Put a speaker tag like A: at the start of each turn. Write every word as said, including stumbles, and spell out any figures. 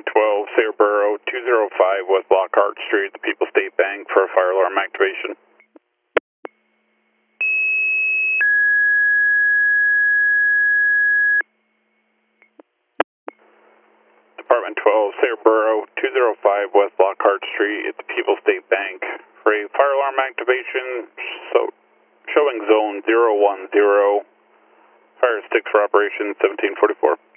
A: Department twelve, Sayboro, two oh five West Lockhart Street, the People State Bank for a fire alarm activation. Department twelve, Sayboro, two oh five West Lockhart Street at the People State Bank for a fire alarm activation, so showing zone zero one zero, fire sticks for operation seventeen forty-four.